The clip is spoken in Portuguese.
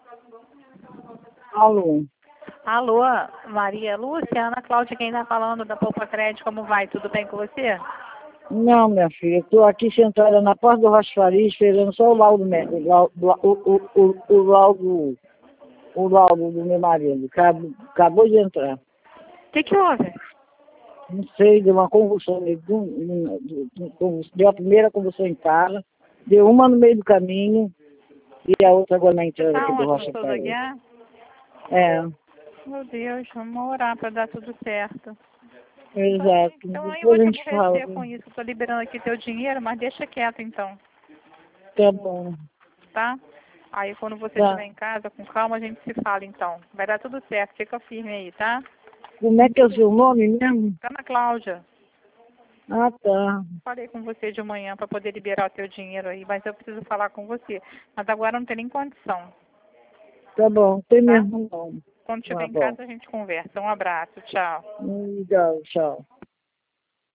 Alô? Alô, Maria Lúcia, Ana Cláudia, quem está falando da Poupa Crédito, como vai? Tudo bem com você? Não, minha filha, estou aqui sentada na porta do Rocha Faria esperando só o laudo médico, o laudo do meu marido. Acabou de entrar. O que houve? Não sei, deu uma convulsão, deu a primeira convulsão em casa, deu uma no meio do caminho e a outra agora na entrada Tá aqui do onde? Rocha No Souza Faria. Guiar? É, Meu Deus, vamos orar para dar tudo certo. exato. Então aí eu Depois vou a te gente fala. aborrecer com isso. Estou liberando aqui teu dinheiro, mas deixa quieto então, Tá bom. tá? Aí quando você Tá. estiver em casa, com calma, a gente se fala então. Vai dar tudo certo, fica firme aí, tá? Como é que é o seu nome mesmo? Ana Cláudia, Ah, tá. falei com você de manhã para poder liberar o teu dinheiro aí, mas eu preciso falar com você. Mas agora não tem nem condição, Tá bom, tem tá? mesmo não. Quando Tá estiver em bom. casa, a gente conversa. Um abraço, tchau. Legal, tchau.